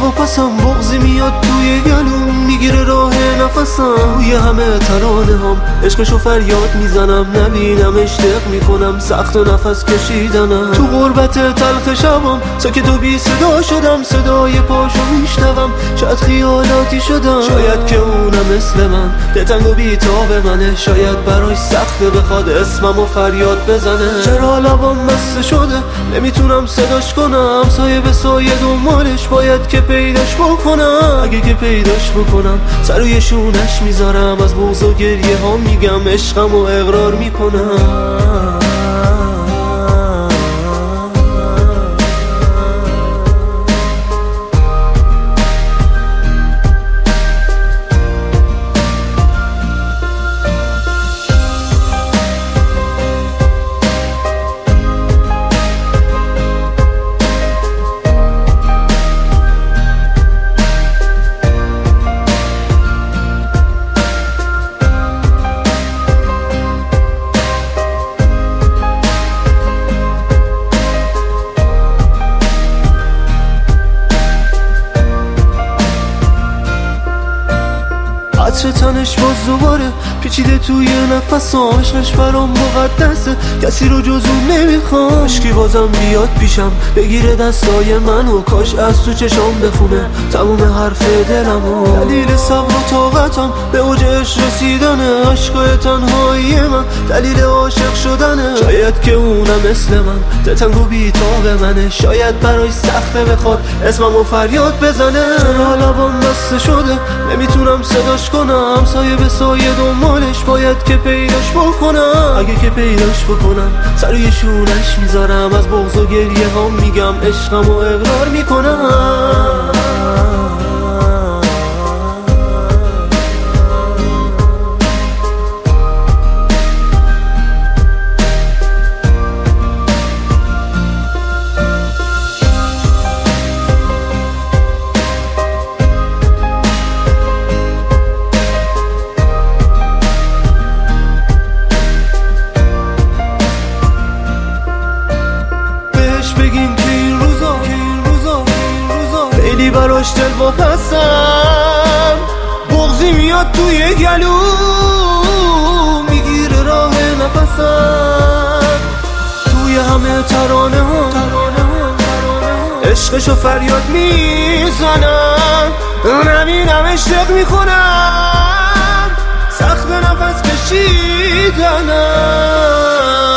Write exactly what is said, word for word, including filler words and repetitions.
و پسم، بغضی میاد توی گلوم میگیره راه نفسم. توی همه ترانه هم عشقشو فریاد میزنم، نبینمش دق میکنم سخت و نفس کشیدنم. تو غربت تلخ شبم ساکت و بی صدا شدم، صدای پاشو میشنوم شاید خیالاتی شدم. شاید که اونم مثل من دلتنگ و بیتاب منه، شاید براش سخته بخواد اسمم و فریاد بزنه. چرا لبام مست شده نمیتونم صداش کنم، سایه به سایه دنبالش باید که پیداش بکنم. اگه که پیداش بکنم سر روی شونش میذارم، از بغض و گریه ها میگم عشقم و اقرار میکنم. عطر تنش باز دوباره پیچیده توی نفسام، عشقش برام مقدسه کسی رو جز اون نمیخوام. عشقی بازم بیاد پیشم بگیره دستای منو، کاش از تو چشام بخونه تموم حرف دلمو. دلیل صبر و طاقتم به اوج عشق رسیدنه، عشقای تنهایی من دلیل عاشق شدنه. شاید که اونم مثل من دلتنگ و بیتاب منه، شاید براش سخته بخواد اسممو فریاد بزنه. چرا لبام مست شده نمیتونم صداش کنم، سایه به سایه دنبالش باید که پیداش بکنم. اگه که پیداش بکنم سر روی شونش میذارم، از بغض و گریه ها میگم عشقم و اقرار میکنم. بگین که این روزا که این روزا که این روزا خیلی براش دل واپسم. بغضی میاد توی گلو میگیره راه نفسم. توی همه ترانه ها عشقشو فریاد میزنم، نبینمش دق میکنم سخت نفس کشیدنم.